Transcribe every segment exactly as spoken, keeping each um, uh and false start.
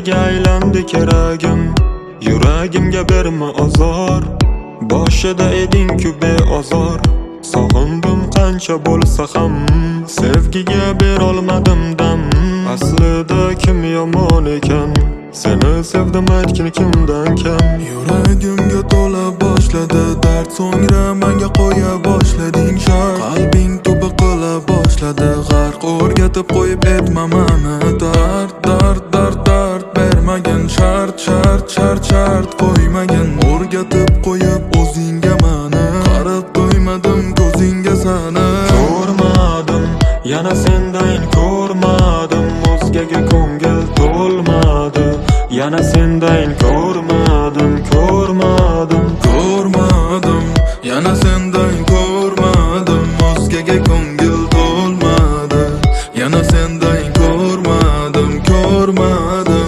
senga aylandi keragim. Yuragimga berma azor, boshida eding-ku beozor. Sog'indim qancha bo'lsa ham, sevgiga berolmadim dam. Aslida kim yomon ekan, seni sevdim aytgin kimdan kam. Yuragimga to'la boshladi dard, so'ngra menga qo'ya boshlading shart. Qalbing tubi qila boshladi g'arq, o'rgatib qo'yib etmamani dard, dard, dard, dard bermagin shart, shart, shart, shart qo'ymagin. O'rgatib qo'yib o'zingga mani, qarab qo'ymadim ko'zingga sani. Ko'rmadim, yana sendan ko'rmadim, o'zgaga ko'ngil to'lmadi. Yana sendan ko'rmadim, ko'rmadim, ko'rmadim, yana sendan ko'rmadim, o'zgaga ko'ngil to'lmadi. Yana sendan ko'rmadim, ko'rmadim.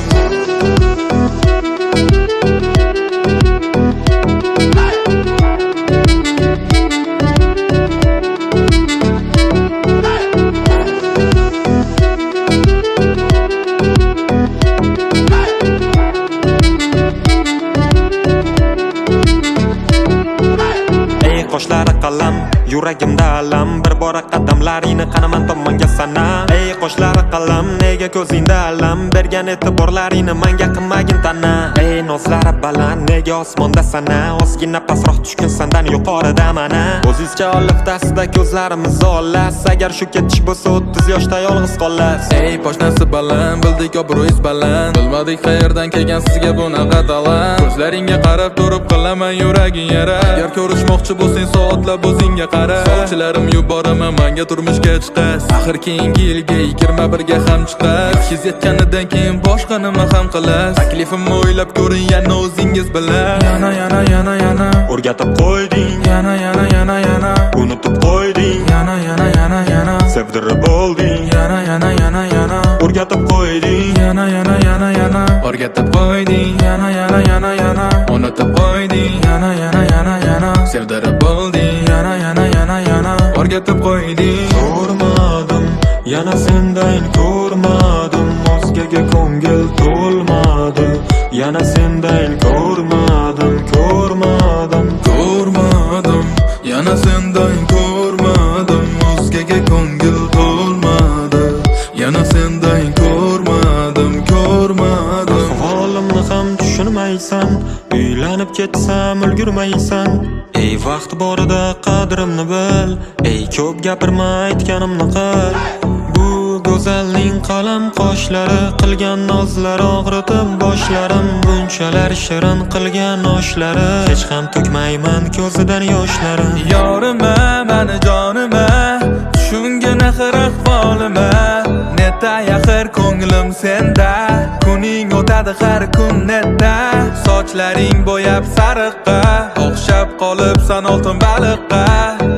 Qoshlari qalam, yuragimda alam, bir bora qadamlaringni qanaman tomonga sana. Ey qoshlari qalam, nega ko'zingda alam, bergan e'tiborlaringni menga qilmagin tana. Ey nozlari baland, nega osmonda sana, ozgina pastroq tushgan sendan yuqorida mana. O'zizcha oliftasida ko'zlarimiz olas, agar shu ketish bo'lsa o'ttiz yoshda yolg'iz qolas. Ey poshnasi baland, bildik obro'yingiz baland, bilmadik qayerdan kelgan sizga bunaqa talant. Ko'zlaringga qarab turib qilaman yuraging yara. Agar ko'rishmoqchi bo'lsang soatlab o'zingga qara. Sovchilarim yuboraman menga turmushga chiqas. Axir keyingi yilga yigirma birga ham chiqas. Yosh yetganidan keyin boshqa nima ham qilas. Taklifimni o'ylab ko'ring yana o'zingiz bilan. Yana yana yana yana O'rgatib qo'yding, yana yana yana yana unutib qo'yding, yana yana yana yana sevdirib olding. yana yana yana yana O'rgatib qo'yding, yana yana yana yana o'rgatib qo'yding. Yana yana yana yana unutib qo'yding. Yana yana yana yana sevdirib olding. Yana yana yana yana o'rgatib qo'yding. ko'rmadim, yana sendan ko'rmadim, o'zgaga ko'ngil to'lmadi. Yana sendan ko'rmadim, ko'rmadim, ko'rmadim, yana sendan ko'rmadim, o'zgaga ko'ngil to'lmadi. Yana sendan ko'rmadim, ko'rmadim. Holimni ham tushunmaysan, uylanib ketsam ulgurmaysan. Ey vaqt borida qadrimni bil, ey ko'p gapirma aytganimni qil. Bu go'zalning qalam qoshlari, qilgan nozlari og'ritib boshlarim. Bunchalar shirin qilgan oshlari, hech ham to'kmayman ko'zidan yoshlarim. Yorima mani jonima, tushungin axir ahvolima. Neta yaxir ko'nglim senda, kuning o'tadi har kun neta. Sochlaring bo'yab sariqqa, o'xshab qolibsan oltin baliqqa.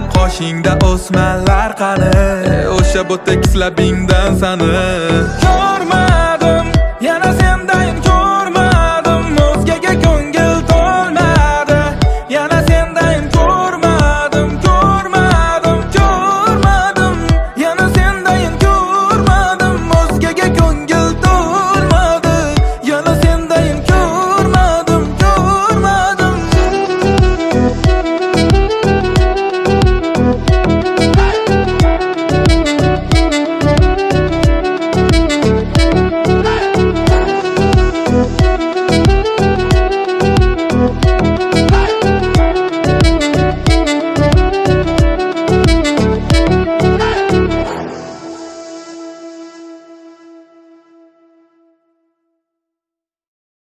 Qoshingda o'smalar qani, o'sha bo'tek labingdan sani.